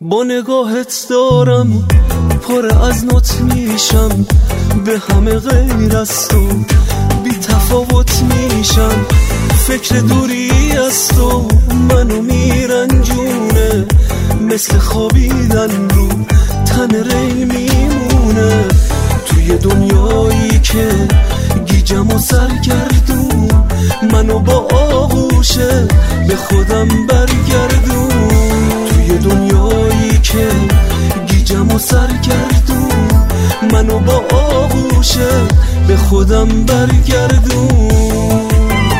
با نگاهت دارم پر از نوت میشم، به همه غیر از تو بی تفاوت میشم. فکر دوری از تو منو میرنجونه، مثل خوابیدن رو تن ری میمونه. توی دنیایی که گیجم و سرگردون، منو با آغوشه به خودم برگردون. توی دنیایی که گیجم و سرگردون، منو با آغوشه به خودم برگردون.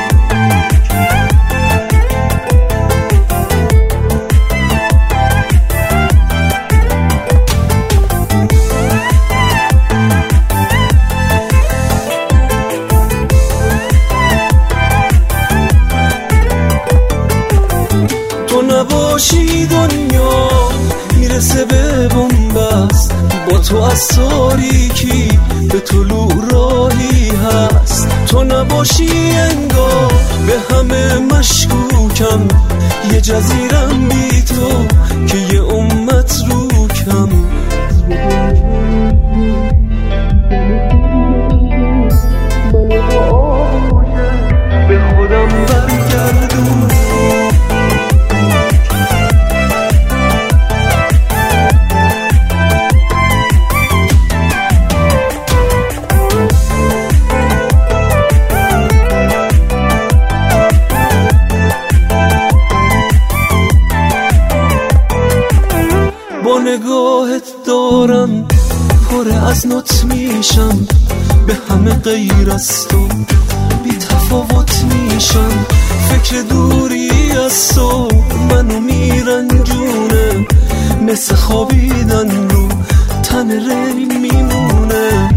تو نباشی دنیا میرسه به بنبست، با تو از تاریکی به طلوع راهی هست. تو نباشی انگار به همه مشکوکم، یه جزیرم بی تو که یه امت رو کم. به خودم برگردون. با نگاهت دارم پر از نوت میشم، به همه غیر از تو بی تفاوت میشم. فکر دوری از تو منو میرنجونه، مثل خوابیدن رو تن ری میمونه.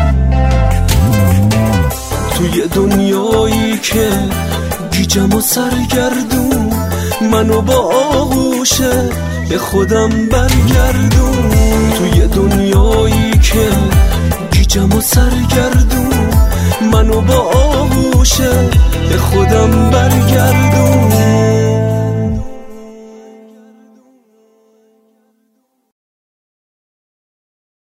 توی دنیایی که گیجم و سرگردون، منو با آغوشه به خودم برگردون. توی دنیایی که گیجم و سرگردون، منو با آغوشه به خودم برگردون.